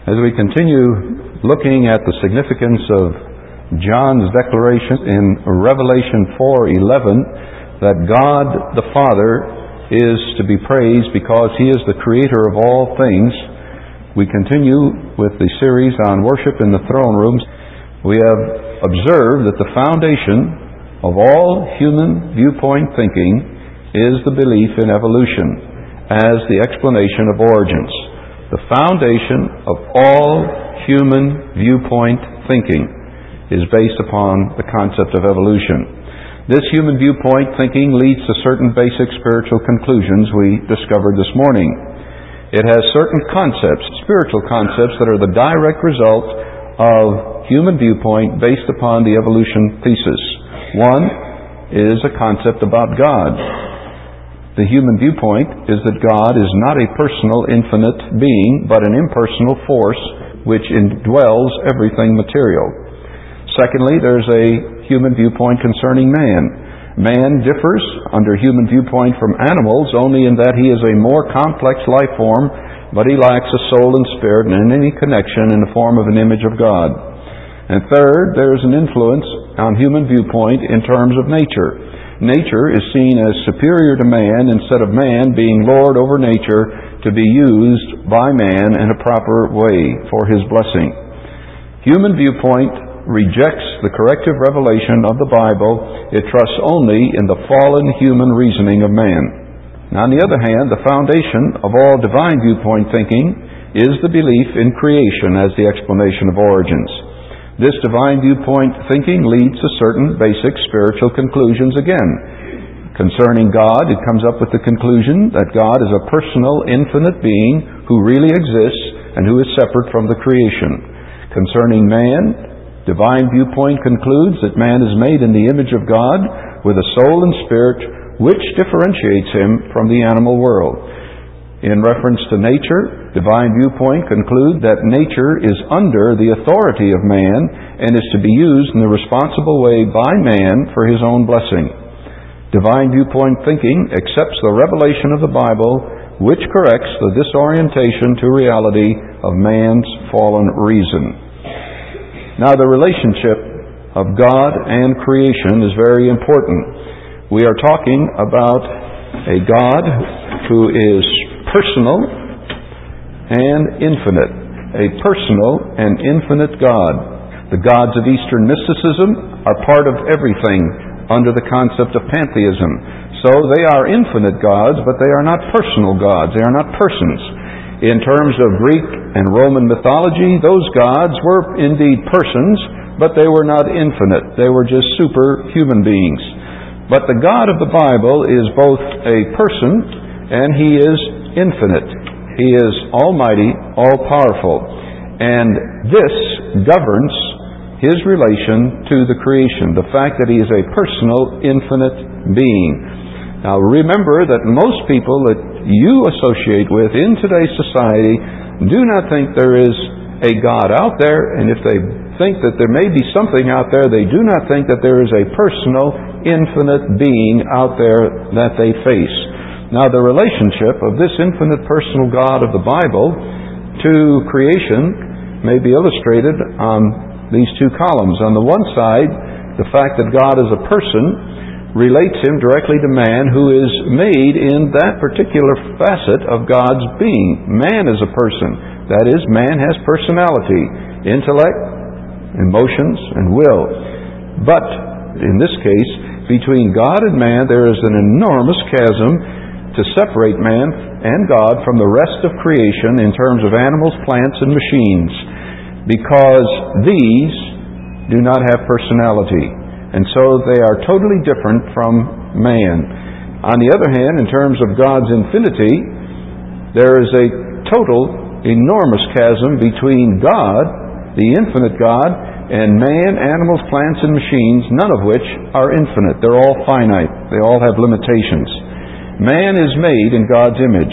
As we continue looking at the significance of John's declaration in Revelation 4:11 that God the Father is to be praised because He is the creator of all things, we continue with the series on worship in the throne rooms. We have observed that the foundation of all human viewpoint thinking is the belief in evolution as the explanation of origins. The foundation of all human viewpoint thinking is based upon the concept of evolution. This human viewpoint thinking leads to certain basic spiritual conclusions we discovered this morning. It has certain concepts, spiritual concepts, that are the direct result of human viewpoint based upon the evolution thesis. One is a concept about God. The human viewpoint is that God is not a personal, infinite being, but an impersonal force which indwells everything material. Secondly, there's a human viewpoint concerning man. Man differs under human viewpoint from animals only in that he is a more complex life form, but he lacks a soul and spirit and any connection in the form of an image of God. And third, there is an influence on human viewpoint in terms of nature. Nature is seen as superior to man instead of man being Lord over nature to be used by man in a proper way for his blessing. Human viewpoint rejects the corrective revelation of the Bible. It trusts only in the fallen human reasoning of man. Now, on the other hand, the foundation of all divine viewpoint thinking is the belief in creation as the explanation of origins. This divine viewpoint thinking leads to certain basic spiritual conclusions again. Concerning God, it comes up with the conclusion that God is a personal, infinite being who really exists and who is separate from the creation. Concerning man, divine viewpoint concludes that man is made in the image of God with a soul and spirit which differentiates him from the animal world. In reference to nature, divine viewpoint concludes that nature is under the authority of man and is to be used in a responsible way by man for his own blessing. Divine viewpoint thinking accepts the revelation of the Bible, which corrects the disorientation to reality of man's fallen reason. Now, the relationship of God and creation is very important. We are talking about a God who is personal and infinite. A personal and infinite God. The gods of Eastern mysticism are part of everything under the concept of pantheism. So they are infinite gods, but they are not personal gods. They are not persons. In terms of Greek and Roman mythology, those gods were indeed persons, but they were not infinite. They were just superhuman beings. But the God of the Bible is both a person and He is infinite. He is almighty, all-powerful. And this governs His relation to the creation, the fact that He is a personal, infinite being. Now remember that most people that you associate with in today's society do not think there is a God out there, and if they think that there may be something out there, they do not think that there is a personal, infinite being out there that they face. Now, the relationship of this infinite personal God of the Bible to creation may be illustrated on these two columns. On the one side, the fact that God is a person relates Him directly to man who is made in that particular facet of God's being. Man is a person. That is, man has personality, intellect, emotions, and will. But, in this case, between God and man, there is an enormous chasm to separate man and God from the rest of creation in terms of animals, plants, and machines, because these do not have personality, and so they are totally different from man. On the other hand, in terms of God's infinity, there is a total, enormous chasm between God, the infinite God, and man, animals, plants, and machines, none of which are infinite. They're all finite. They all have limitations. Man is made in God's image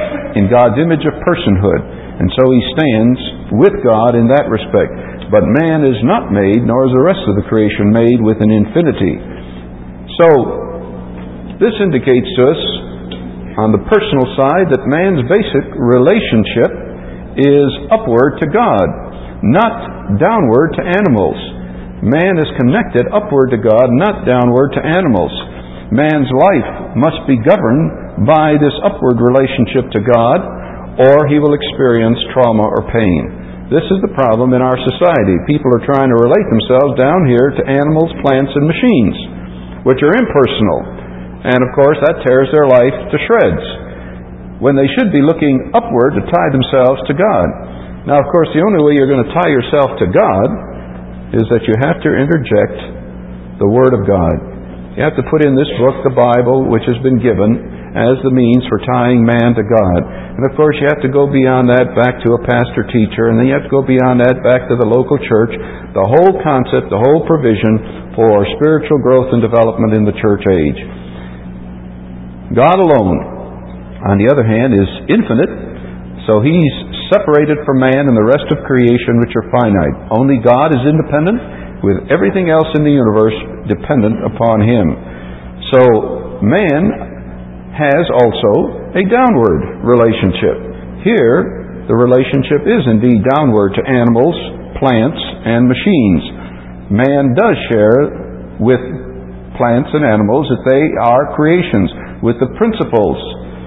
of personhood, and so he stands with God in that respect. But man is not made, nor is the rest of the creation made, with an infinity. So, this indicates to us, on the personal side, that man's basic relationship is upward to God, not downward to animals. Man is connected upward to God, not downward to animals. Man's life must be governed by this upward relationship to God, or he will experience trauma or pain. This is the problem in our society. People are trying to relate themselves down here to animals, plants, and machines, which are impersonal. And of course, that tears their life to shreds, when they should be looking upward to tie themselves to God. Now, of course, the only way you're going to tie yourself to God is that you have to interject the Word of God. You have to put in this book, the Bible, which has been given as the means for tying man to God. And of course, you have to go beyond that back to a pastor-teacher, and then you have to go beyond that back to the local church. The whole concept, the whole provision for spiritual growth and development in the church age. God alone, on the other hand, is infinite, so He's separated from man and the rest of creation, which are finite. Only God is independent, with everything else in the universe dependent upon Him. So man has also a downward relationship. Here, the relationship is indeed downward to animals, plants, and machines. Man does share with plants and animals that they are creations, with the principles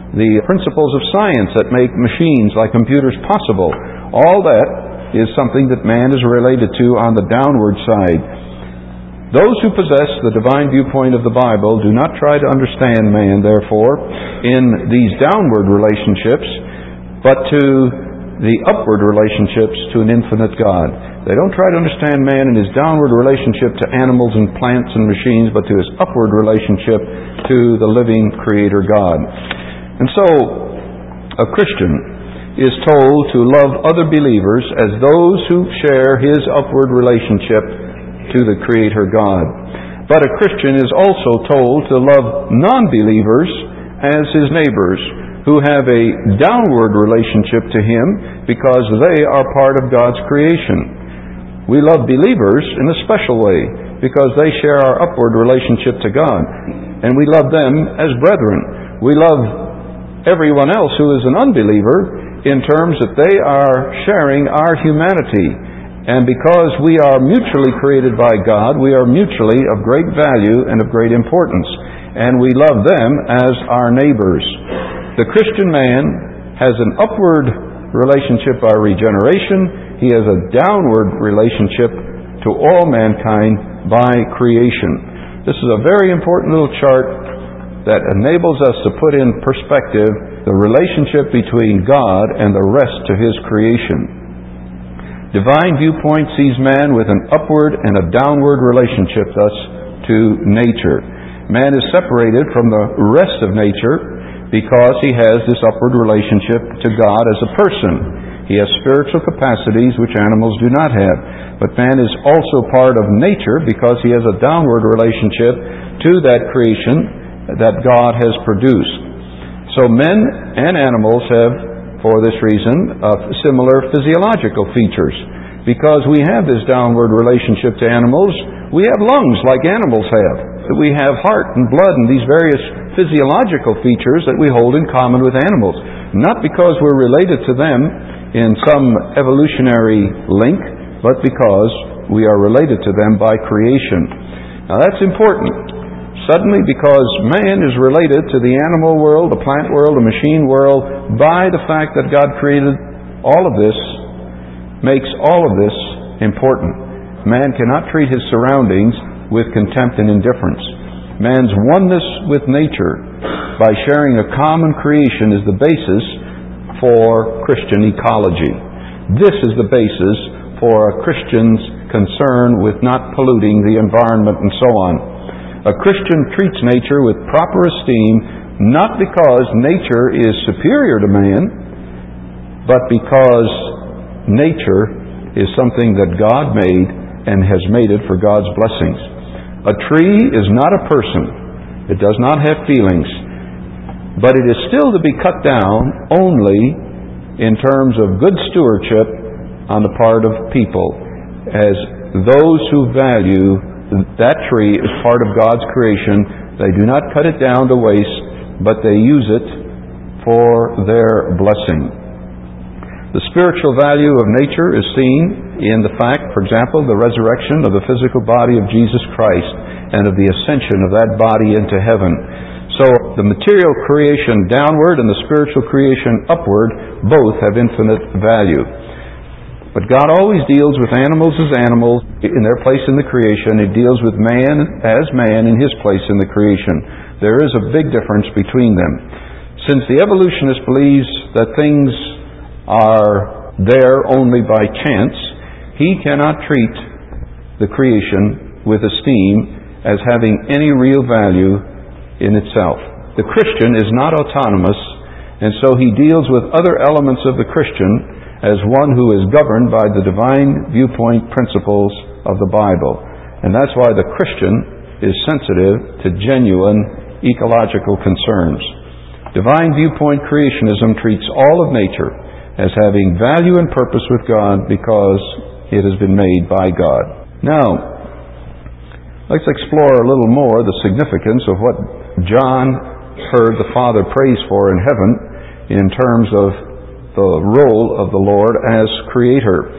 of science that make machines like computers possible. All that is something that man is related to on the downward side. Those who possess the divine viewpoint of the Bible do not try to understand man, therefore, in these downward relationships, but to the upward relationships to an infinite God. They don't try to understand man in his downward relationship to animals and plants and machines, but to his upward relationship to the living Creator God. And so, a Christian is told to love other believers as those who share his upward relationship to the Creator God. But a Christian is also told to love non-believers as his neighbors, who have a downward relationship to Him because they are part of God's creation. We love believers in a special way because they share our upward relationship to God, and we love them as brethren. We love everyone else who is an unbeliever in terms that they are sharing our humanity. And because we are mutually created by God, we are mutually of great value and of great importance. And we love them as our neighbors. The Christian man has an upward relationship by regeneration. He has a downward relationship to all mankind by creation. This is a very important little chart that enables us to put in perspective the relationship between God and the rest of His creation. Divine viewpoint sees man with an upward and a downward relationship, thus, to nature. Man is separated from the rest of nature because he has this upward relationship to God as a person. He has spiritual capacities which animals do not have. But man is also part of nature because he has a downward relationship to that creation that God has produced. So men and animals have, for this reason, similar physiological features. Because we have this downward relationship to animals, we have lungs like animals have. We have heart and blood and these various physiological features that we hold in common with animals. Not because we're related to them in some evolutionary link, but because we are related to them by creation. Now that's important. Suddenly, because man is related to the animal world, the plant world, the machine world, by the fact that God created all of this, makes all of this important. Man cannot treat his surroundings with contempt and indifference. Man's oneness with nature by sharing a common creation is the basis for Christian ecology. This is the basis for a Christian's concern with not polluting the environment and so on. A Christian treats nature with proper esteem, not because nature is superior to man, but because nature is something that God made and has made it for God's blessings. A tree is not a person. It does not have feelings. But it is still to be cut down only in terms of good stewardship on the part of people, as those who value that tree is part of God's creation. They do not cut it down to waste, but they use it for their blessing. The spiritual value of nature is seen in the fact, for example, the resurrection of the physical body of Jesus Christ and of the ascension of that body into heaven. So the material creation downward and the spiritual creation upward both have infinite value. But God always deals with animals as animals in their place in the creation. He deals with man as man in his place in the creation. There is a big difference between them. Since the evolutionist believes that things are there only by chance, he cannot treat the creation with esteem as having any real value in itself. The Christian is not autonomous, and so he deals with other elements of the Christian as one who is governed by the divine viewpoint principles of the Bible. And that's why the Christian is sensitive to genuine ecological concerns. Divine viewpoint creationism treats all of nature as having value and purpose with God because it has been made by God. Now, let's explore a little more the significance of what John heard the Father praise for in heaven in terms of the role of the Lord as Creator.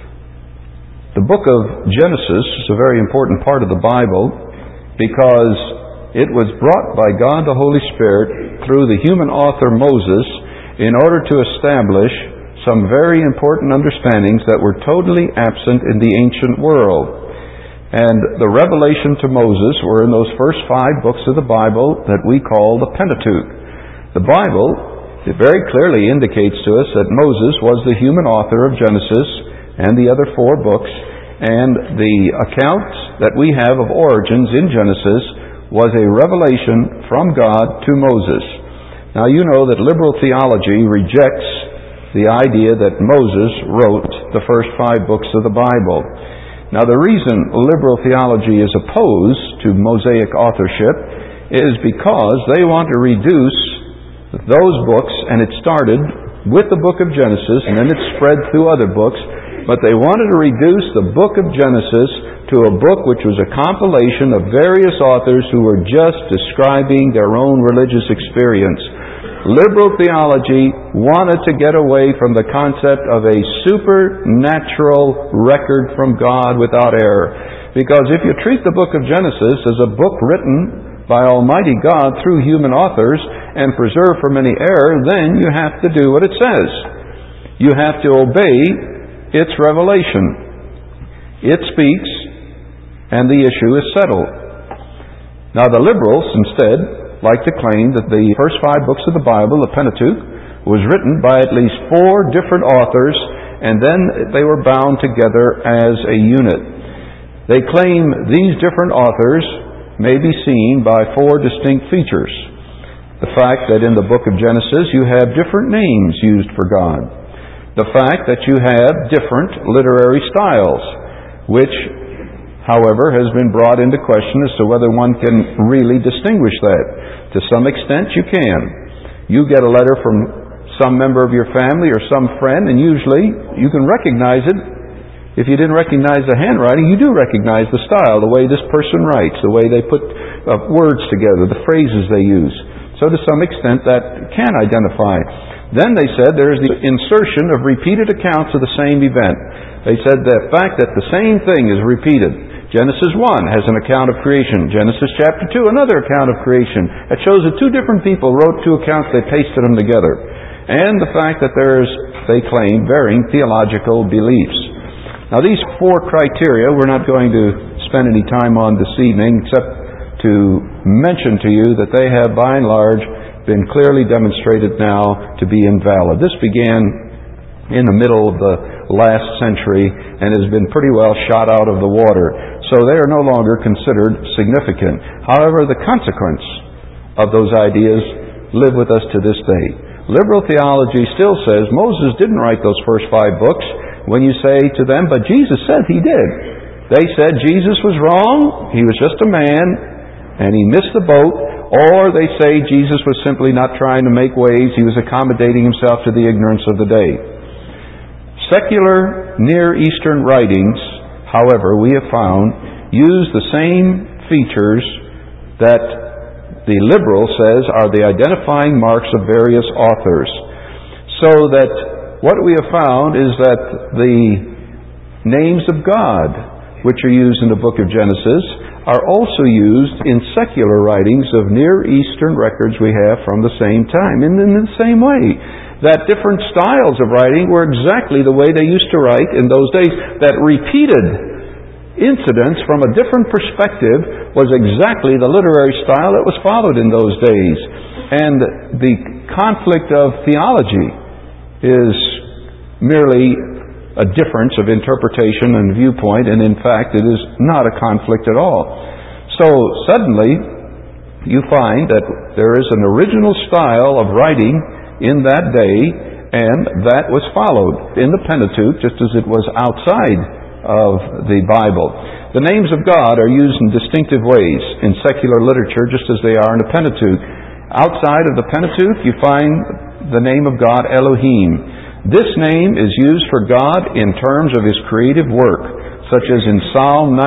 The book of Genesis is a very important part of the Bible because it was brought by God the Holy Spirit through the human author Moses in order to establish some very important understandings that were totally absent in the ancient world. And the revelation to Moses were in those first 5 books of the Bible that we call the Pentateuch. The Bible, it very clearly indicates to us that Moses was the human author of Genesis and the other 4 books, and the account that we have of origins in Genesis was a revelation from God to Moses. Now you know that liberal theology rejects the idea that Moses wrote the first 5 books of the Bible. Now the reason liberal theology is opposed to Mosaic authorship is because they want to reduce those books, and it started with the book of Genesis and then it spread through other books, but they wanted to reduce the book of Genesis to a book which was a compilation of various authors who were just describing their own religious experience. Liberal theology wanted to get away from the concept of a supernatural record from God without error. Because if you treat the book of Genesis as a book written by Almighty God through human authors and preserved from any error, then you have to do what it says. You have to obey its revelation. It speaks, and the issue is settled. Now the liberals, instead, like to claim that the first 5 books of the Bible, the Pentateuch, was written by at least 4 different authors, and then they were bound together as a unit. They claim these different authors may be seen by 4 distinct features. The fact that in the book of Genesis you have different names used for God. The fact that you have different literary styles, which, however, has been brought into question as to whether one can really distinguish that. To some extent, you can. You get a letter from some member of your family or some friend, and usually you can recognize it. If you didn't recognize the handwriting, you do recognize the style, the way this person writes, the way they put words together, the phrases they use. So to some extent, that can identify. Then they said there is the insertion of repeated accounts of the same event. They said the fact that the same thing is repeated. Genesis 1 has an account of creation. Genesis chapter 2, another account of creation. It shows that 2 different people wrote 2 accounts, they pasted them together. And the fact that there's, they claim, varying theological beliefs. Now these 4 criteria we're not going to spend any time on this evening, except to mention to you that they have by and large been clearly demonstrated now to be invalid. This began in the middle of the last century and has been pretty well shot out of the water. So they are no longer considered significant. However, the consequence of those ideas live with us to this day. Liberal theology still says Moses didn't write those first 5 books. When you say to them, but Jesus said he did. They said Jesus was wrong, he was just a man, and he missed the boat. Or they say Jesus was simply not trying to make waves, he was accommodating himself to the ignorance of the day. Secular Near Eastern writings, however, we have found, use the same features that the liberal says are the identifying marks of various authors. So that what we have found is that the names of God, which are used in the book of Genesis, are also used in secular writings of Near Eastern records we have from the same time. And in the same way, that different styles of writing were exactly the way they used to write in those days. That repeated incidents from a different perspective was exactly the literary style that was followed in those days. And the conflict of theology is merely a difference of interpretation and viewpoint, and in fact it is not a conflict at all. So suddenly you find that there is an original style of writing in that day, and that was followed in the Pentateuch just as it was outside of the Bible. The names of God are used in distinctive ways in secular literature just as they are in the Pentateuch. Outside of the Pentateuch you find the name of God Elohim. This name is used for God in terms of His creative work, such as in Psalm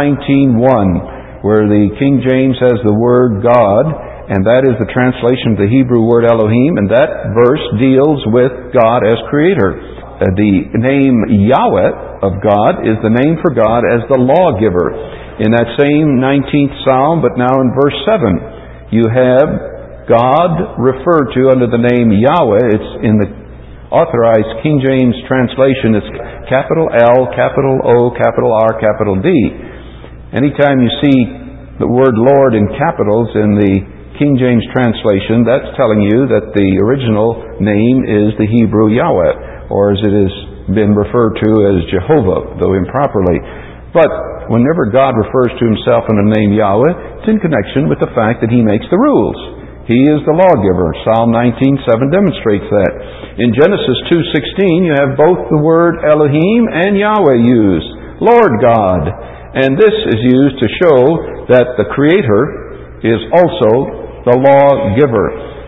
19:1, where the King James has the word God, and that is the translation of the Hebrew word Elohim, and that verse deals with God as Creator. The name Yahweh of God is the name for God as the lawgiver. In that same 19th Psalm, but now in verse 7, you have God referred to under the name Yahweh. It's in the Authorized King James translation. It's capital L, capital O, capital R, capital D. Anytime you see the word Lord in capitals in the King James translation, that's telling you that the original name is the Hebrew Yahweh, or as it has been referred to as Jehovah, though improperly. But whenever God refers to Himself in the name Yahweh, it's in connection with the fact that He makes the rules. He is the lawgiver. Psalm 19:7 demonstrates that. In Genesis 2:16, you have both the word Elohim and Yahweh used, Lord God. And this is used to show that the Creator is also the lawgiver.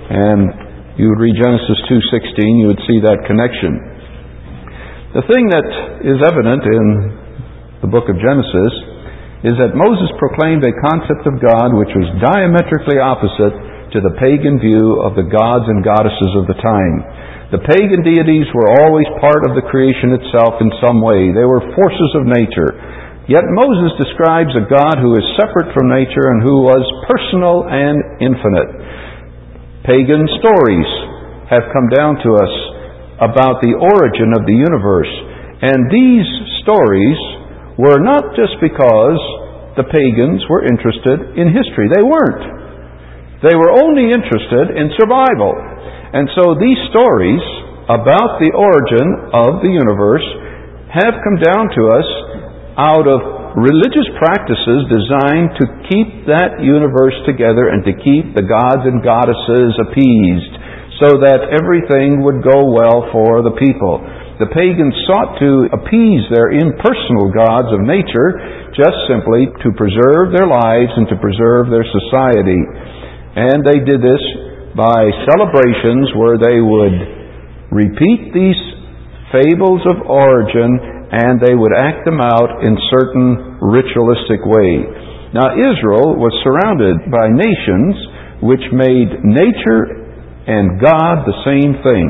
And you would read Genesis 2:16, you would see that connection. The thing that is evident in the book of Genesis is that Moses proclaimed a concept of God which was diametrically opposite to the pagan view of the gods and goddesses of the time. The pagan deities were always part of the creation itself in some way. They were forces of nature. Yet Moses describes a God who is separate from nature and who was personal and infinite. Pagan stories have come down to us about the origin of the universe. And these stories were not just because the pagans were interested in history. They weren't. They were only interested in survival. And so these stories about the origin of the universe have come down to us out of religious practices designed to keep that universe together and to keep the gods and goddesses appeased so that everything would go well for the people. The pagans sought to appease their impersonal gods of nature just simply to preserve their lives and to preserve their society. And they did this by celebrations where they would repeat these fables of origin and they would act them out in certain ritualistic way. Now Israel was surrounded by nations which made nature and God the same thing.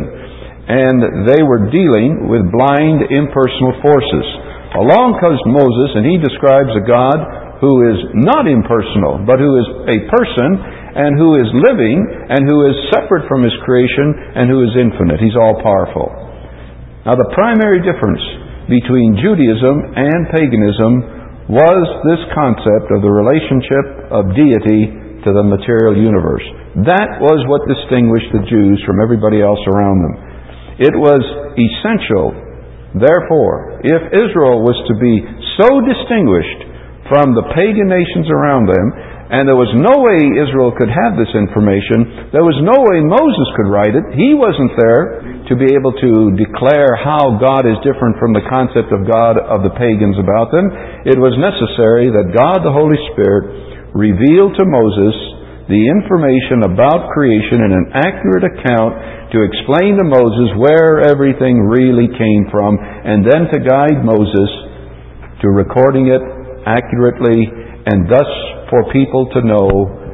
And they were dealing with blind, impersonal forces. Along comes Moses and he describes a God who is not impersonal, but who is a person and who is living, and who is separate from His creation, and who is infinite. He's all-powerful. Now the primary difference between Judaism and paganism was this concept of the relationship of deity to the material universe. That was what distinguished the Jews from everybody else around them. It was essential, therefore, if Israel was to be so distinguished from the pagan nations around them, and there was no way Israel could have this information. There was no way Moses could write it. He wasn't there to be able to declare how God is different from the concept of God of the pagans about them. It was necessary that God the Holy Spirit revealed to Moses the information about creation in an accurate account to explain to Moses where everything really came from, and then to guide Moses to recording it accurately, and thus for people to know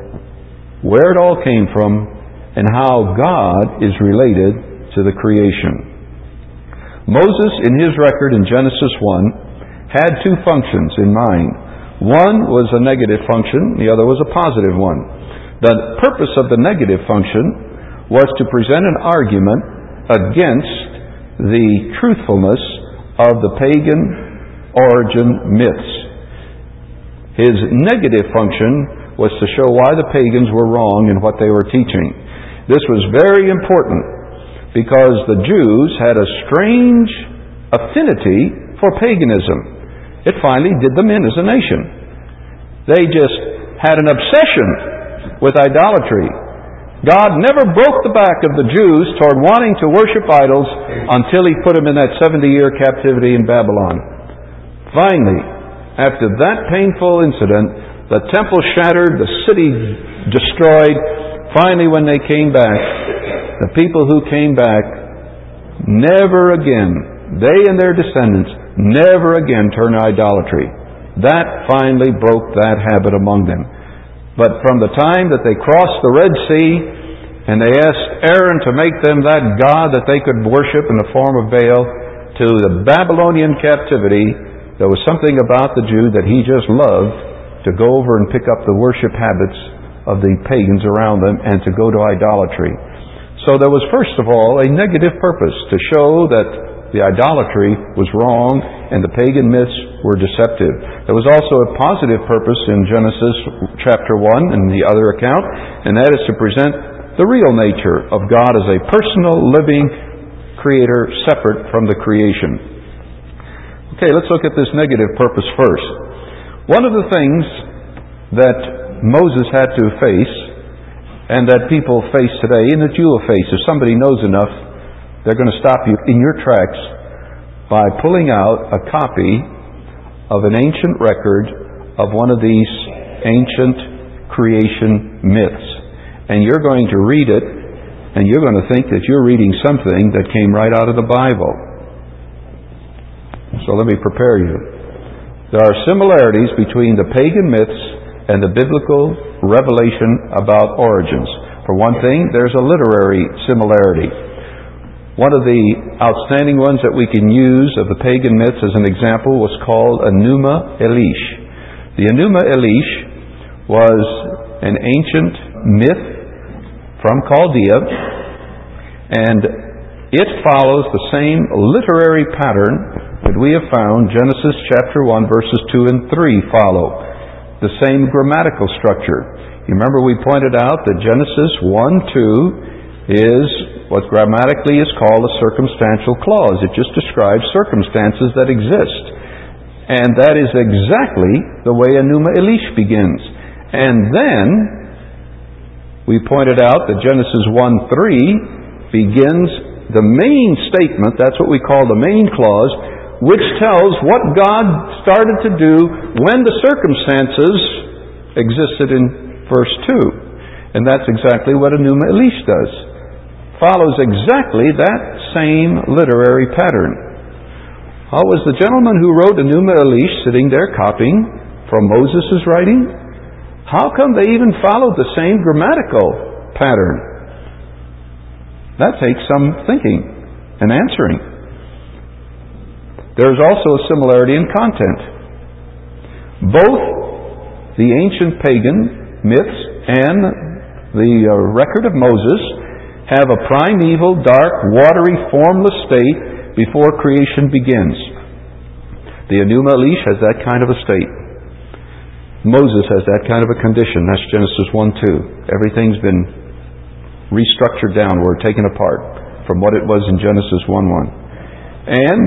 where it all came from and how God is related to the creation. Moses, in his record in Genesis 1, had two functions in mind. One was a negative function, the other was a positive one. The purpose of the negative function was to present an argument against the truthfulness of the pagan origin myths. His negative function was to show why the pagans were wrong in what they were teaching. This was very important because the Jews had a strange affinity for paganism. It finally did them in as a nation. They just had an obsession with idolatry. God never broke the back of the Jews toward wanting to worship idols until He put them in that 70-year captivity in Babylon. Finally, after that painful incident, the temple shattered, the city destroyed. Finally, when they came back, the people who came back never again, they and their descendants, never again turned to idolatry. That finally broke that habit among them. But from the time that they crossed the Red Sea and they asked Aaron to make them that god that they could worship in the form of Baal, to the Babylonian captivity, there was something about the Jew that he just loved to go over and pick up the worship habits of the pagans around them and to go to idolatry. So there was, first of all, a negative purpose to show that the idolatry was wrong and the pagan myths were deceptive. There was also a positive purpose in Genesis chapter 1 and the other account, and that is to present the real nature of God as a personal, living Creator separate from the creation. Okay, let's look at this negative purpose first. One of the things that Moses had to face, and that people face today, and that you will face if somebody knows enough, they're going to stop you in your tracks by pulling out a copy of an ancient record of one of these ancient creation myths. And you're going to read it, and you're going to think that you're reading something that came right out of the Bible. So let me prepare you. There are similarities between the pagan myths and the biblical revelation about origins. For one thing, there's a literary similarity. One of the outstanding ones that we can use of the pagan myths as an example was called Enuma Elish. The Enuma Elish was an ancient myth from Chaldea, and it follows the same literary pattern that we have found Genesis chapter 1 verses 2 and 3 follow. The same grammatical structure. You remember we pointed out that Genesis 1:2 is what grammatically is called a circumstantial clause. It just describes circumstances that exist. And that is exactly the way Enuma Elish begins. And then we pointed out that Genesis 1:3 begins the main statement, that's what we call the main clause, which tells what God started to do when the circumstances existed in verse 2. And that's exactly what Enuma Elish does. Follows exactly that same literary pattern. How was the gentleman who wrote Enuma Elish sitting there copying from Moses' writing? How come they even followed the same grammatical pattern? That takes some thinking and answering. There is also a similarity in content. Both the ancient pagan myths and the record of Moses have a primeval, dark, watery, formless state before creation begins. The Enuma Elish has that kind of a state. Moses has that kind of a condition. That's Genesis 1:2. Everything's been restructured downward, taken apart from what it was in Genesis 1:1. And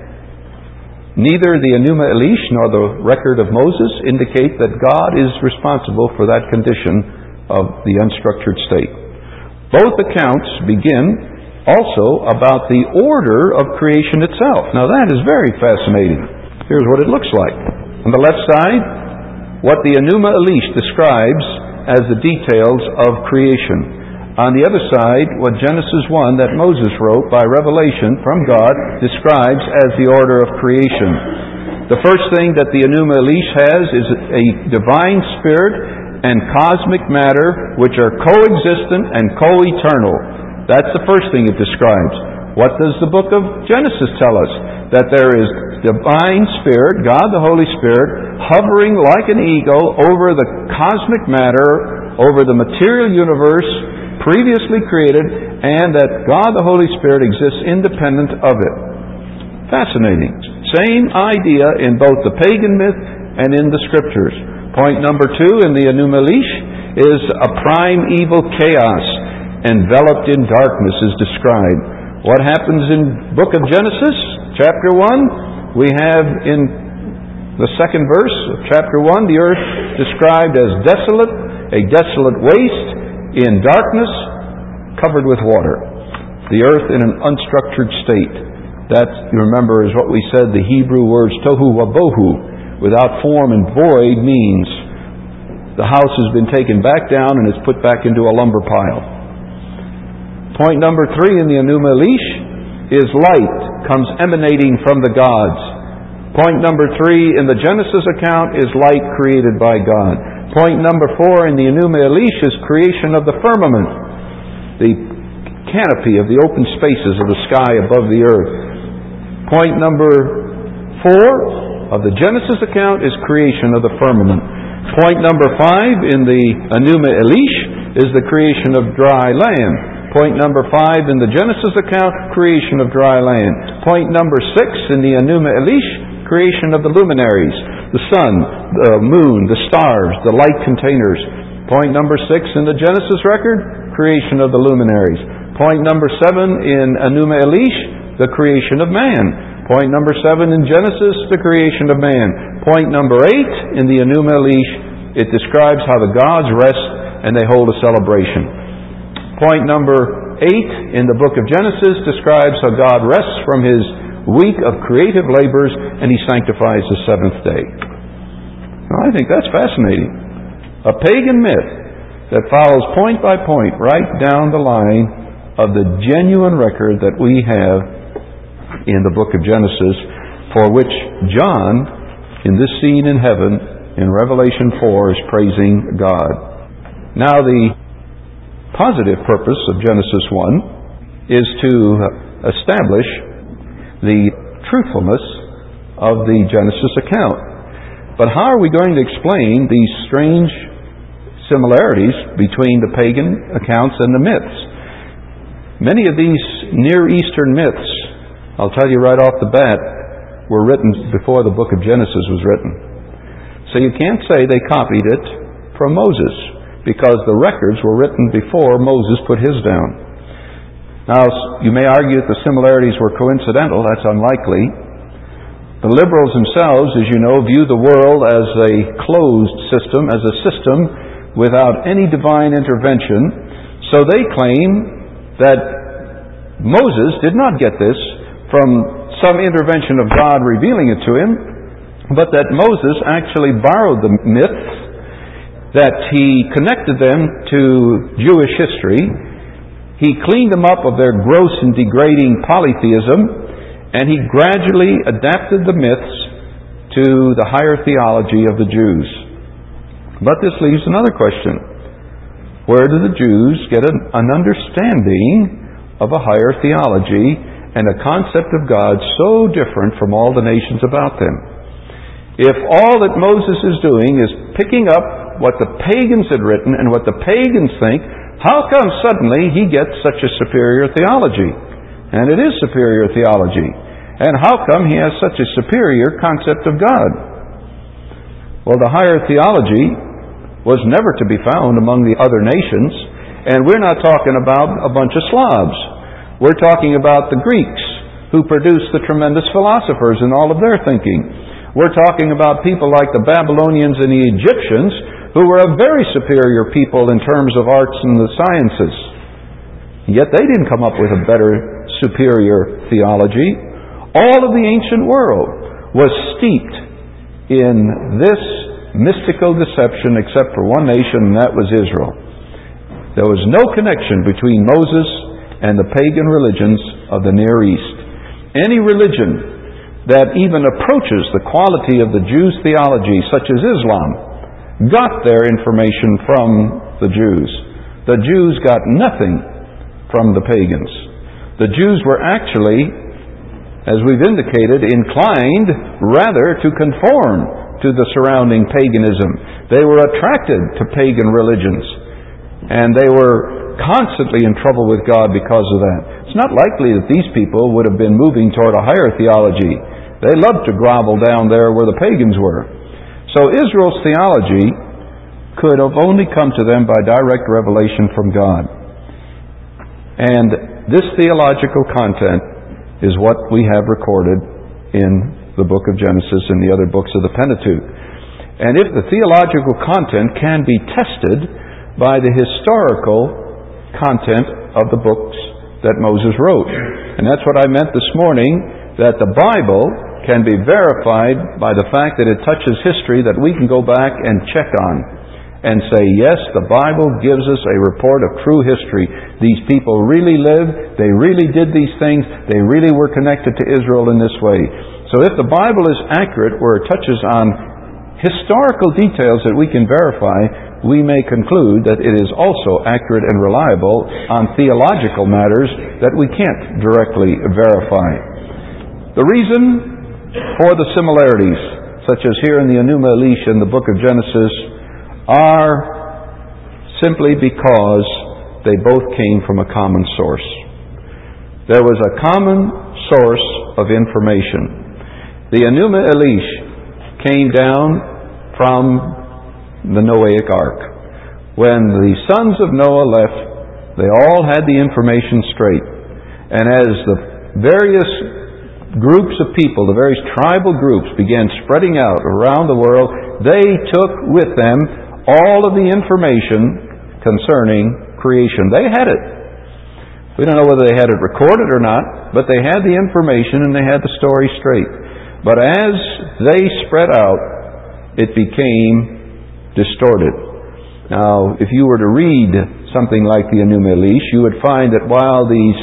neither the Enuma Elish nor the record of Moses indicate that God is responsible for that condition of the unstructured state. Both accounts begin also about the order of creation itself. Now that is very fascinating. Here's what it looks like. On the left side, what the Enuma Elish describes as the details of creation. On the other side, what Genesis 1 that Moses wrote by revelation from God describes as the order of creation. The first thing that the Enuma Elish has is a divine spirit and cosmic matter which are coexistent and co-eternal. That's the first thing it describes. What does the book of Genesis tell us? That there is divine Spirit, God the Holy Spirit, hovering like an eagle over the cosmic matter, over the material universe previously created, and that God the Holy Spirit exists independent of it. Fascinating. Same idea in both the pagan myth and in the Scriptures. Point number 2 in the Enuma Elish is a primeval chaos enveloped in darkness is described. What happens in book of Genesis, chapter 1? We have in the second verse of chapter 1, the earth described as desolate, a desolate waste, in darkness, covered with water. The earth in an unstructured state. That, you remember, is what we said the Hebrew words tohu wabohu, without form and void, means the house has been taken back down and is put back into a lumber pile. Point number 3 in the Enuma Elish is light comes emanating from the gods. Point number 3 in the Genesis account is light created by God. Point number 4 in the Enuma Elish is creation of the firmament, the canopy of the open spaces of the sky above the earth. Point number 4 of the Genesis account is creation of the firmament. Point number 5 in the Enuma Elish is the creation of dry land. Point number 5 in the Genesis account, creation of dry land. Point number 6 in the Enuma Elish, creation of the luminaries, the sun, the moon, the stars, the light containers. Point number 6 in the Genesis record, creation of the luminaries. Point number 7 in Enuma Elish, the creation of man. Point number 7 in Genesis, the creation of man. Point number 8 in the Enuma Elish, it describes how the gods rest and they hold a celebration. Point number 8 in the book of Genesis describes how God rests from His week of creative labors and He sanctifies the seventh day. Now, I think that's fascinating. A pagan myth that follows point by point right down the line of the genuine record that we have in the book of Genesis, for which John, in this scene in heaven, in Revelation 4, is praising God. Now, the positive purpose of Genesis 1 is to establish the truthfulness of the Genesis account. But how are we going to explain these strange similarities between the pagan accounts and the myths? Many of these Near Eastern myths, I'll tell you right off the bat, were written before the book of Genesis was written. So you can't say they copied it from Moses, because the records were written before Moses put his down. Now, you may argue that the similarities were coincidental. That's unlikely. The liberals themselves, as you know, view the world as a closed system, as a system without any divine intervention. So they claim that Moses did not get this from some intervention of God revealing it to him, but that Moses actually borrowed the myths, that he connected them to Jewish history. He cleaned them up of their gross and degrading polytheism, and he gradually adapted the myths to the higher theology of the Jews. But this leaves another question. Where do the Jews get an understanding of a higher theology and a concept of God so different from all the nations about them? If all that Moses is doing is picking up what the pagans had written and what the pagans think, how come suddenly he gets such a superior theology? And it is superior theology. And how come he has such a superior concept of God? Well, the higher theology was never to be found among the other nations, and we're not talking about a bunch of Slavs. We're talking about the Greeks, who produced the tremendous philosophers in all of their thinking. We're talking about people like the Babylonians and the Egyptians, who were a very superior people in terms of arts and the sciences. Yet they didn't come up with a better, superior theology. All of the ancient world was steeped in this mystical deception except for one nation, and that was Israel. There was no connection between Moses and the pagan religions of the Near East. Any religion that even approaches the quality of the Jews' theology, such as Islam, got their information from the Jews. The Jews got nothing from the pagans. The Jews were actually, as we've indicated, inclined rather to conform to the surrounding paganism. They were attracted to pagan religions, and they were constantly in trouble with God because of that. It's not likely that these people would have been moving toward a higher theology. They loved to grovel down there where the pagans were. So Israel's theology could have only come to them by direct revelation from God. And this theological content is what we have recorded in the book of Genesis and the other books of the Pentateuch. And if the theological content can be tested by the historical content of the books that Moses wrote. And that's what I meant this morning, that the Bible can be verified by the fact that it touches history that we can go back and check on and say, yes, the Bible gives us a report of true history. These people really lived, they really did these things, they really were connected to Israel in this way. So if the Bible is accurate where it touches on historical details that we can verify, we may conclude that it is also accurate and reliable on theological matters that we can't directly verify. The reason for the similarities, such as here in the Enuma Elish in the book of Genesis, are simply because they both came from a common source. There was a common source of information. The Enuma Elish came down from the Noahic Ark. When the sons of Noah left, they all had the information straight. And as the various groups of people, the various tribal groups, began spreading out around the world, they took with them all of the information concerning creation. They had it. We don't know whether they had it recorded or not, but they had the information and they had the story straight. But as they spread out, it became distorted. Now, if you were to read something like the Enuma Elish, you would find that while these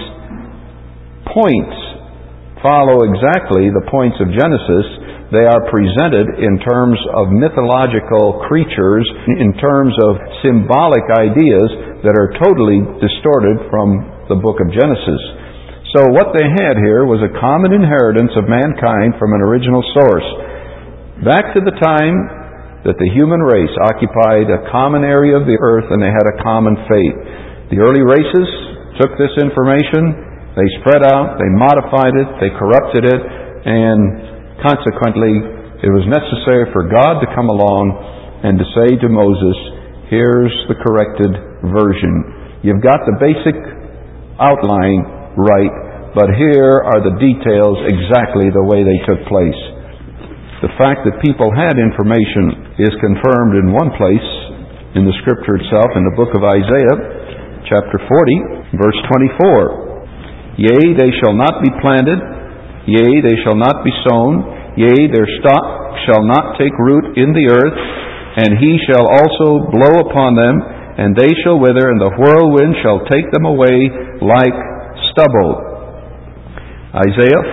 points follow exactly the points of Genesis, they are presented in terms of mythological creatures, in terms of symbolic ideas that are totally distorted from the book of Genesis. So what they had here was a common inheritance of mankind from an original source. Back to the time that the human race occupied a common area of the earth and they had a common fate. The early races took this information, they spread out, they modified it, they corrupted it, and consequently it was necessary for God to come along and to say to Moses, here's the corrected version. You've got the basic outline right, but here are the details exactly the way they took place. The fact that people had information is confirmed in one place in the Scripture itself, in the book of Isaiah, chapter 40, verse 24. Yea, they shall not be planted, yea, they shall not be sown, yea, their stock shall not take root in the earth, and he shall also blow upon them, and they shall wither, and the whirlwind shall take them away like stubble. Isaiah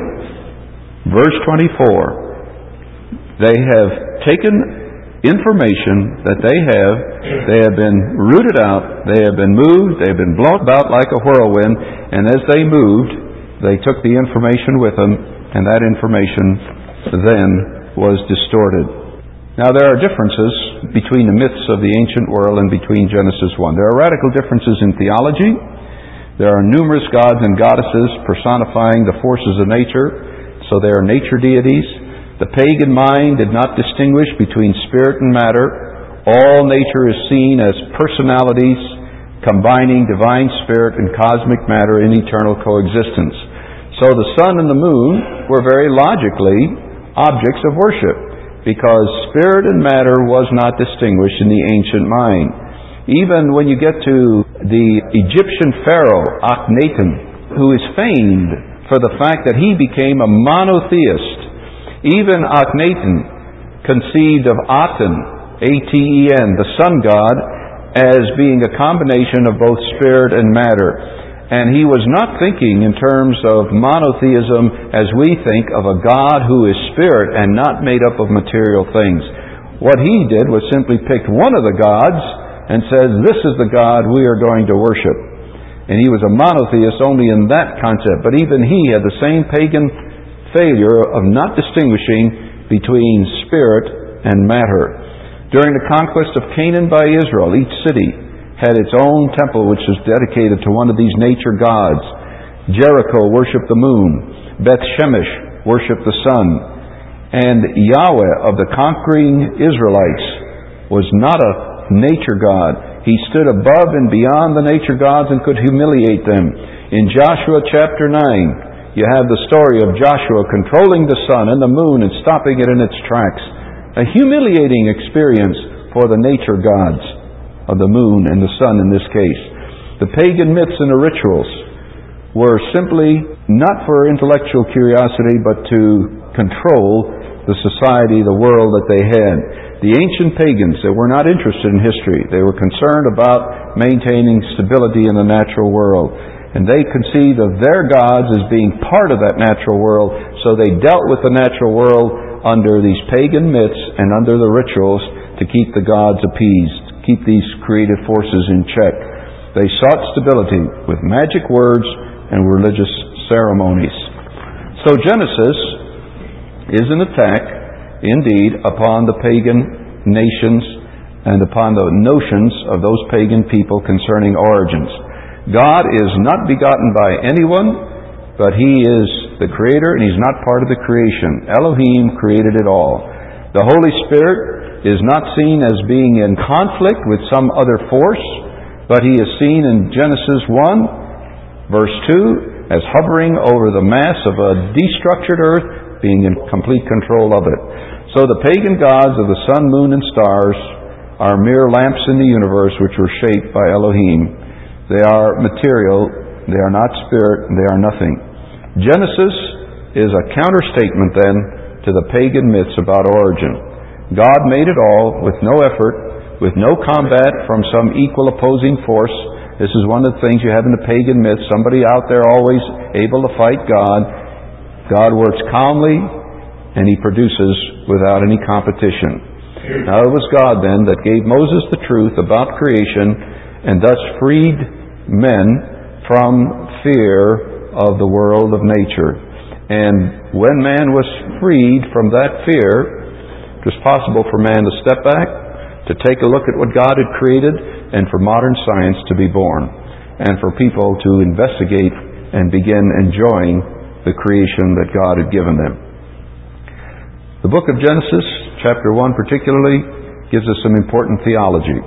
40, verse 24. They have taken information that they have been rooted out, they have been moved, they have been blown about like a whirlwind, and as they moved, they took the information with them, and that information then was distorted. Now there are differences between the myths of the ancient world and between Genesis 1. There are radical differences in theology. There are numerous gods and goddesses personifying the forces of nature, so they are nature deities. The pagan mind did not distinguish between spirit and matter. All nature is seen as personalities combining divine spirit and cosmic matter in eternal coexistence. So the sun and the moon were very logically objects of worship because spirit and matter was not distinguished in the ancient mind. Even when you get to the Egyptian pharaoh Akhenaten, who is famed for the fact that he became a monotheist. Even Akhenaten conceived of Aten, A-T-E-N, the sun god, as being a combination of both spirit and matter. And he was not thinking in terms of monotheism as we think of a God who is spirit and not made up of material things. What he did was simply pick one of the gods and said, this is the God we are going to worship. And he was a monotheist only in that concept. But even he had the same pagan failure of not distinguishing between spirit and matter. During the conquest of Canaan by Israel, each city had its own temple which was dedicated to one of these nature gods. Jericho worshipped the moon. Beth Shemesh worshipped the sun. And Yahweh of the conquering Israelites was not a nature god. He stood above and beyond the nature gods and could humiliate them. In Joshua chapter 9, you have the story of Joshua controlling the sun and the moon and stopping it in its tracks. A humiliating experience for the nature gods of the moon and the sun in this case. The pagan myths and the rituals were simply not for intellectual curiosity, but to control the society, the world that they had. The ancient pagans that were not interested in history, they were concerned about maintaining stability in the natural world. And they conceived of their gods as being part of that natural world, so they dealt with the natural world under these pagan myths and under the rituals to keep the gods appeased, keep these creative forces in check. They sought stability with magic words and religious ceremonies. So Genesis is an attack, indeed, upon the pagan nations and upon the notions of those pagan people concerning origins. God is not begotten by anyone, but He is the Creator, and He's not part of the creation. Elohim created it all. The Holy Spirit is not seen as being in conflict with some other force, but He is seen in Genesis 1, verse 2, as hovering over the mass of a destructured earth, being in complete control of it. So the pagan gods of the sun, moon, and stars are mere lamps in the universe which were shaped by Elohim. They are material, they are not spirit, they are nothing. Genesis is a counterstatement then to the pagan myths about origin. God made it all with no effort, with no combat from some equal opposing force. This is one of the things you have in the pagan myths. Somebody out there always able to fight God. God works calmly, and He produces without any competition. Now it was God then that gave Moses the truth about creation and thus freed men from fear of the world of nature. And when man was freed from that fear, it was possible for man to step back, to take a look at what God had created, and for modern science to be born, and for people to investigate and begin enjoying the creation that God had given them. The book of Genesis, chapter 1 particularly, gives us some important theology.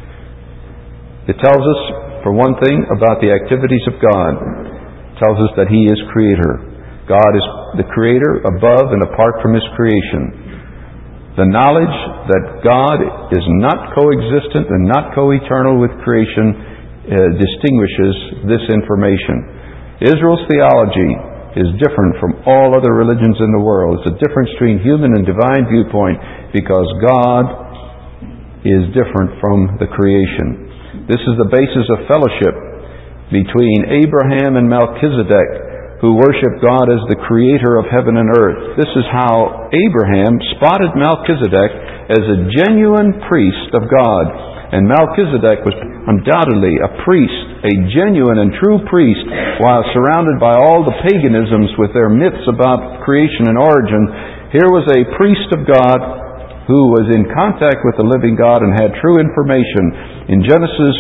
It tells us, for one thing, about the activities of God. It tells us that He is Creator. God is the Creator above and apart from His creation. The knowledge that God is not coexistent and not co-eternal with creation distinguishes this information. Israel's theology is different from all other religions in the world. It's a difference between human and divine viewpoint because God is different from the creation. This is the basis of fellowship between Abraham and Melchizedek, who worship God as the creator of heaven and earth. This is how Abraham spotted Melchizedek as a genuine priest of God. And Melchizedek was undoubtedly a priest, a genuine and true priest, while surrounded by all the paganisms with their myths about creation and origin. Here was a priest of God who was in contact with the living God and had true information. In Genesis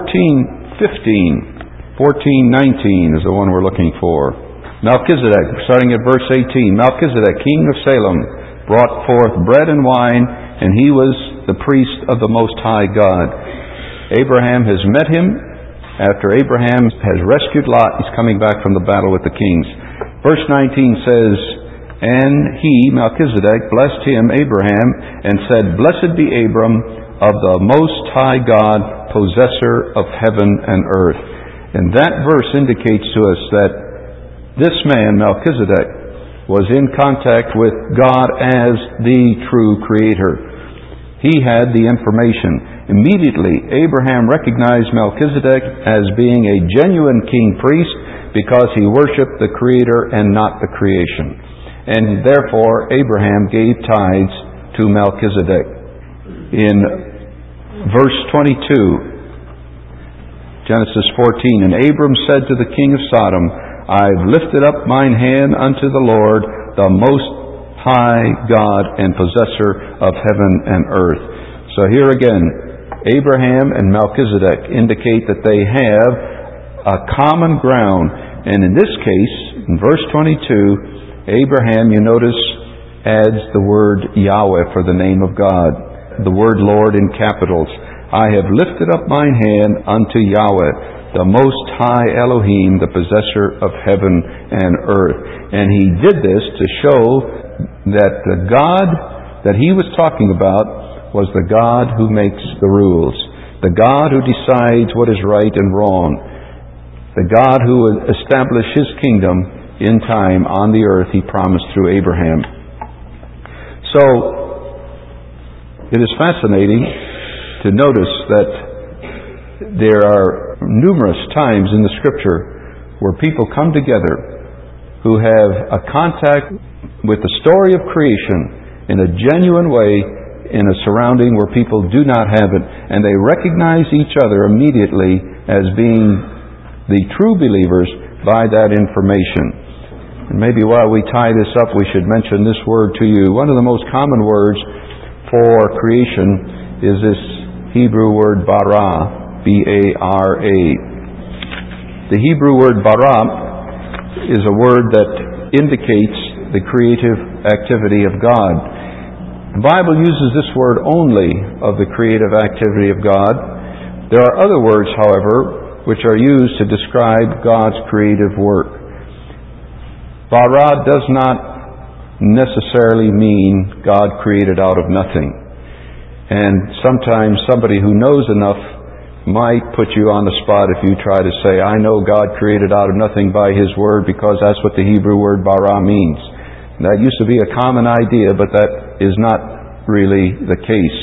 14:19 is the one we're looking for. Melchizedek, starting at verse 18, Melchizedek, king of Salem, brought forth bread and wine, and he was the priest of the Most High God. Abraham has met him. After Abraham has rescued Lot, he's coming back from the battle with the kings. Verse 19 says, and he, Melchizedek, blessed him, Abraham, and said, Blessed be Abram of the Most High God, possessor of heaven and earth. And that verse indicates to us that this man, Melchizedek, was in contact with God as the true Creator. He had the information. Immediately, Abraham recognized Melchizedek as being a genuine king priest because he worshipped the Creator and not the creation. And therefore, Abraham gave tithes to Melchizedek. In verse 22, Genesis 14, "And Abram said to the king of Sodom, I've lifted up mine hand unto the Lord, the Most High God and possessor of heaven and earth." So here again, Abraham and Melchizedek indicate that they have a common ground. And in this case, in verse 22, Abraham, you notice, adds the word Yahweh for the name of God. The word Lord in capitals. "I have lifted up mine hand unto Yahweh, the Most High Elohim, the possessor of heaven and earth." And he did this to show that the God that he was talking about was the God who makes the rules, the God who decides what is right and wrong, the God who will establish His kingdom in time on the earth He promised through Abraham. So, it is fascinating to notice that there are numerous times in the Scripture where people come together who have a contact with the story of creation in a genuine way in a surrounding where people do not have it, and they recognize each other immediately as being the true believers by that information. And maybe while we tie this up, we should mention this word to you. One of the most common words for creation is this Hebrew word bara, B-A-R-A. The Hebrew word bara is a word that indicates the creative activity of God. The Bible uses this word only of the creative activity of God. There are other words, however, which are used to describe God's creative work. Bara does not necessarily mean God created out of nothing. And sometimes somebody who knows enough might put you on the spot if you try to say, "I know God created out of nothing by His Word," because that's what the Hebrew word bara means. That used to be a common idea, but that is not really the case.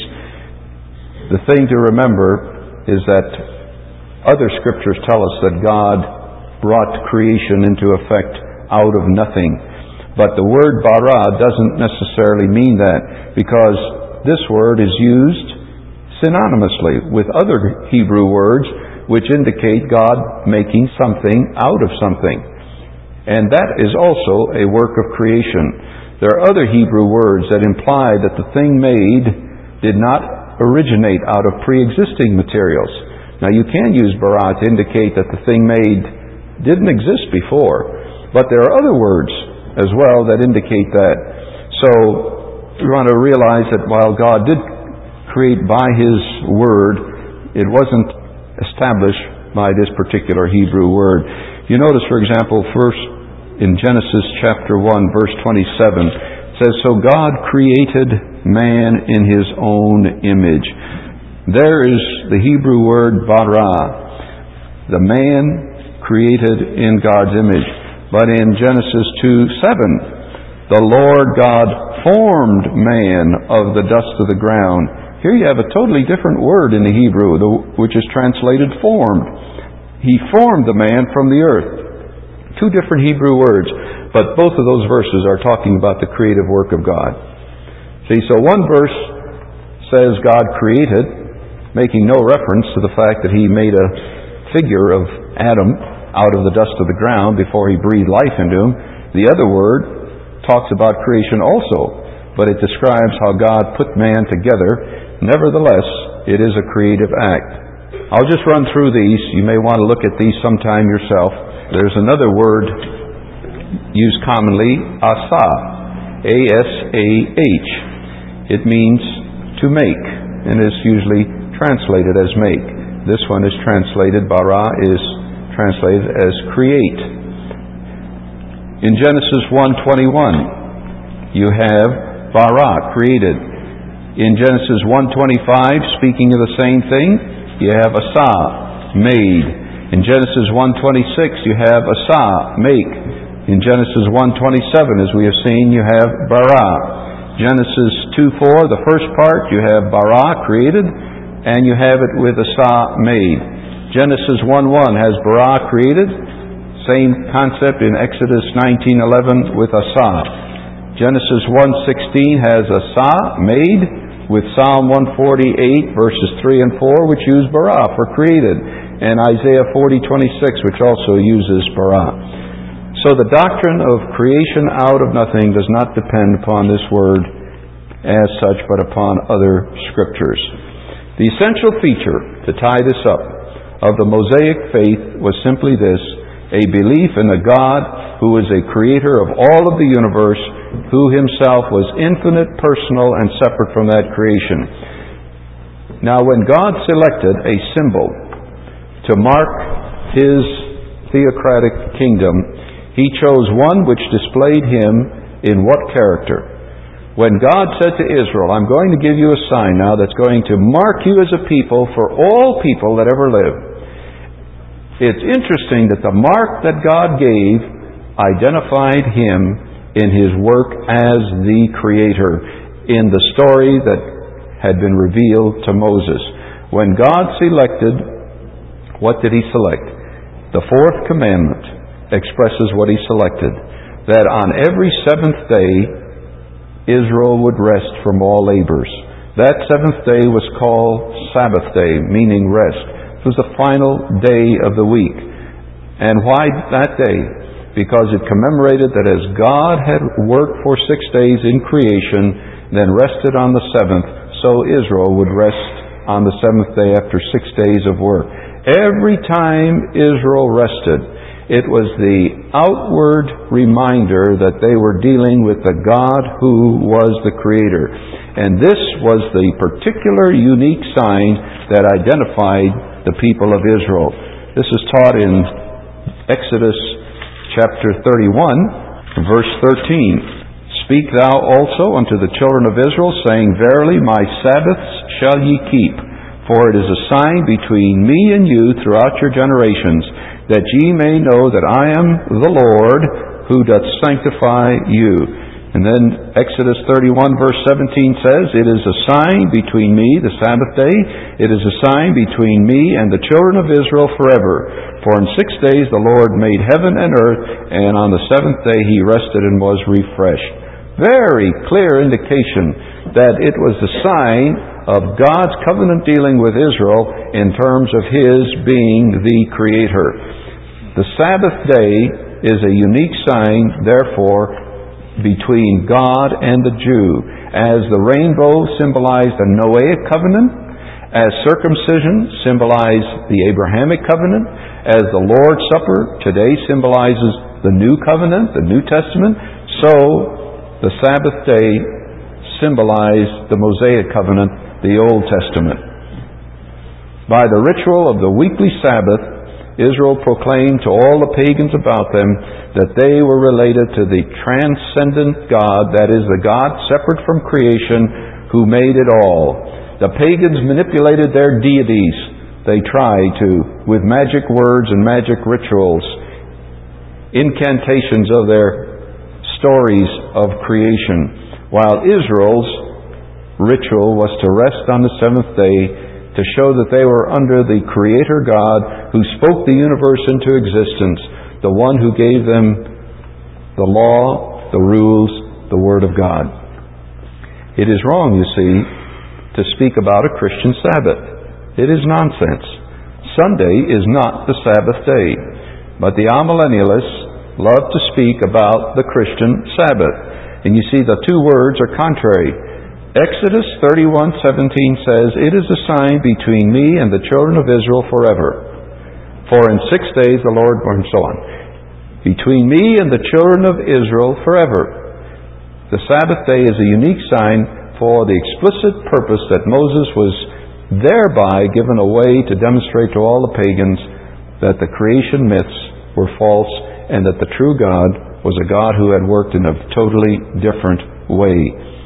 The thing to remember is that other scriptures tell us that God brought creation into effect out of nothing. But the word bara doesn't necessarily mean that, because this word is used synonymously with other Hebrew words which indicate God making something out of something. And that is also a work of creation. There are other Hebrew words that imply that the thing made did not originate out of pre-existing materials. Now you can use bara to indicate that the thing made didn't exist before, but there are other words as well that indicate that. So we want to realize that while God did create by His Word, it wasn't established by this particular Hebrew word. You notice, for example, first in Genesis chapter 1, verse 27, it says, "So God created man in His own image." There is the Hebrew word bara, the man created in God's image. But in Genesis 2:7, the Lord God formed man of the dust of the ground. Here you have a totally different word in the Hebrew, which is translated formed. He formed the man from the earth. Two different Hebrew words, but both of those verses are talking about the creative work of God. See, so one verse says God created, making no reference to the fact that He made a figure of Adam out of the dust of the ground before He breathed life into him. The other word talks about creation also, but it describes how God put man together. Nevertheless, it is a creative act. I'll just run through these. You may want to look at these sometime yourself. There's another word used commonly, asa, A-S-A-H. It means to make, and is usually translated as make. This one is translated, bara is translated as create. In Genesis 1:21, you have bara, created. In Genesis 1:25, speaking of the same thing, you have asa, made. In Genesis 1:26, you have asa, make. In Genesis 1:27, as we have seen, you have bara. Genesis 2:4, the first part, you have bara, created, and you have it with asa, made. Genesis 1:1 has bara, created. Same concept in Exodus 19:11 with asa. Genesis 1:16 has asa, made, with Psalm 148 verses 3 and 4, which use bara for created, and Isaiah 40:26, which also uses bara. So the doctrine of creation out of nothing does not depend upon this word as such, but upon other scriptures. The essential feature, to tie this up, of the Mosaic faith was simply this: a belief in a God who is a creator of all of the universe, who himself was infinite, personal, and separate from that creation. Now, when God selected a symbol to mark His theocratic kingdom, He chose one which displayed Him in what character? When God said to Israel, I'm going to give you a sign now that's going to mark you as a people for all people that ever lived. It's interesting that the mark that God gave identified Him in His work as the Creator in the story that had been revealed to Moses. When God selected, what did He select? The fourth commandment expresses what He selected, that on every seventh day Israel would rest from all labors. That seventh day was called Sabbath day, meaning rest. It was the final day of the week. And why that day? Because it commemorated that as God had worked for 6 days in creation, then rested on the seventh, so Israel would rest on the seventh day after 6 days of work. Every time Israel rested, it was the outward reminder that they were dealing with the God who was the Creator. And this was the particular unique sign that identified the people of Israel. This is taught in Exodus chapter 31, verse 13. Speak thou also unto the children of Israel, saying, Verily my Sabbaths shall ye keep, for it is a sign between me and you throughout your generations, that ye may know that I am the Lord who doth sanctify you. And then Exodus 31 verse 17 says, It is a sign between me, the Sabbath day, it is a sign between me and the children of Israel forever. For in 6 days the Lord made heaven and earth, and on the seventh day He rested and was refreshed. Very clear indication that it was the sign of God's covenant dealing with Israel in terms of His being the Creator. The Sabbath day is a unique sign, therefore, between God and the Jew. As the rainbow symbolized the Noahic covenant, as circumcision symbolized the Abrahamic covenant, as the Lord's Supper today symbolizes the New Covenant, the New Testament, so the Sabbath day symbolized the Mosaic covenant, the Old Testament. By the ritual of the weekly Sabbath, Israel proclaimed to all the pagans about them that they were related to the transcendent God, that is, the God separate from creation, who made it all. The pagans manipulated their deities. They tried to, with magic words and magic rituals, incantations of their stories of creation, while Israel's ritual was to rest on the seventh day, to show that they were under the Creator God who spoke the universe into existence, the one who gave them the law, the rules, the Word of God. It is wrong, you see, to speak about a Christian Sabbath. It is nonsense. Sunday is not the Sabbath day, but the amillennialists love to speak about the Christian Sabbath. And you see, the two words are contrary. Exodus 31:17 says, It is a sign between me and the children of Israel forever. For in 6 days the Lord, and so on. Between me and the children of Israel forever. The Sabbath day is a unique sign for the explicit purpose that Moses was thereby given a way to demonstrate to all the pagans that the creation myths were false and that the true God was a God who had worked in a totally different way.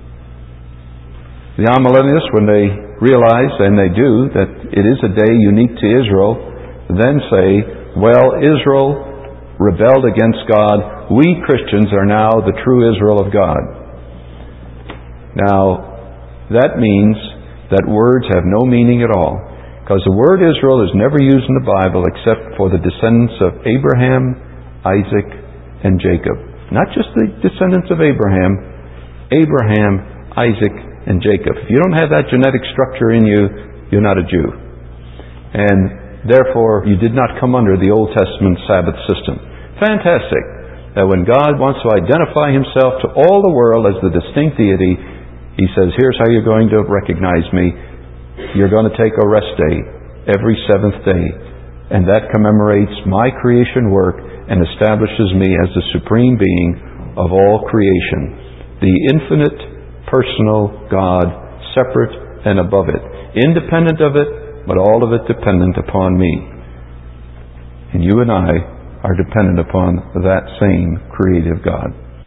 The amillennialists, when they realize, and they do, that it is a day unique to Israel, then say, well, Israel rebelled against God. We Christians are now the true Israel of God. Now, that means that words have no meaning at all, because the word Israel is never used in the Bible except for the descendants of Abraham, Isaac, and Jacob. Not just the descendants of Abraham, Isaac, and Jacob. If you don't have that genetic structure in you, you're not a Jew. And therefore, you did not come under the Old Testament Sabbath system. Fantastic that when God wants to identify Himself to all the world as the distinct deity, He says, here's how you're going to recognize me. You're going to take a rest day every seventh day. And that commemorates my creation work and establishes me as the supreme being of all creation. The infinite, personal God, separate and above it. Independent of it, but all of it dependent upon me. And you and I are dependent upon that same creative God.